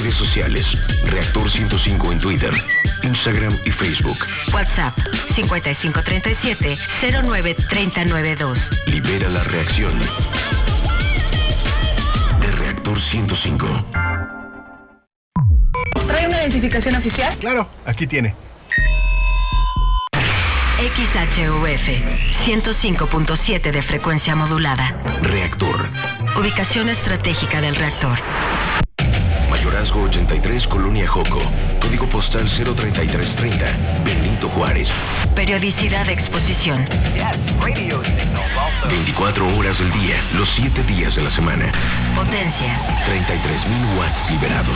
redes sociales. Reactor 105 en Twitter, Instagram y Facebook. WhatsApp 5537-09392. Libera la reacción de Reactor 105. ¿Trae una identificación oficial? Claro, aquí tiene. XHUF 105.7 de frecuencia modulada. Reactor. Ubicación estratégica del reactor. Mayorazgo 83, Colonia Joco. Código postal 03330, Benito Juárez. Periodicidad de exposición. 24 horas del día, los 7 días de la semana. Potencia. 33,000 watts liberados.